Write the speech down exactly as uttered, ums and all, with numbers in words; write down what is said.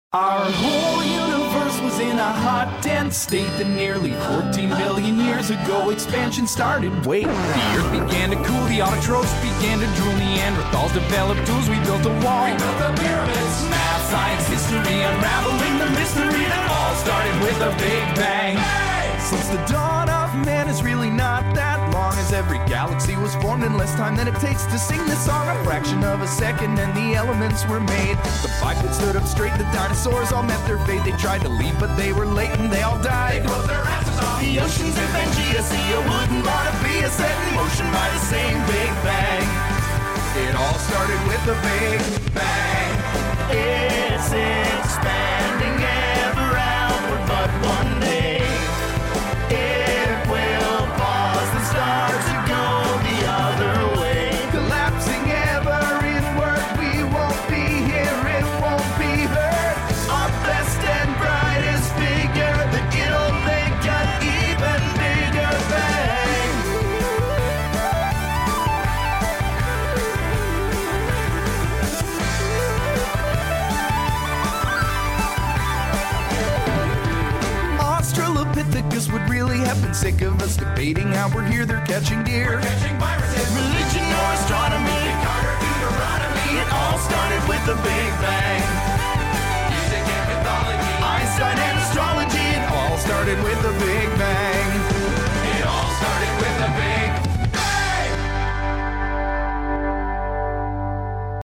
Our whole universe was in a hot, dense state that nearly fourteen billion years ago expansion started. Wait, the earth began to cool, the autotrophs began to drool, Neanderthals developed tools, we built a wall. We built the pyramids. Math, science, history, unraveling the mystery that all started with a big bang. Hey! Since the dawn of man is really not that long, as every galaxy was formed in less time than it takes to sing this song. A fraction of a second and the elements were made. The bipeds stood up straight, the dinosaurs all met their fate. They tried to leave but they were late and they all died. They closed their asses off. The oceans and Pangea, see a wooden Barnabia set in motion by the same Big Bang. It all started with a Big Bang. It's expanding ever outward, but one day it will pause and start to go the other way. Collapsing ever inward, we won't be here, it won't be heard. Our best and brightest figure, that it'll make an even bigger bang. Australopithecus would really have been sick of us debating how we're here, they're catching deer. We're catching viruses. Religion or astronomy, Carter, Deuteronomy. It all started with the Big Bang. Music and mythology, Einstein and astrology. It all started with the Big Bang.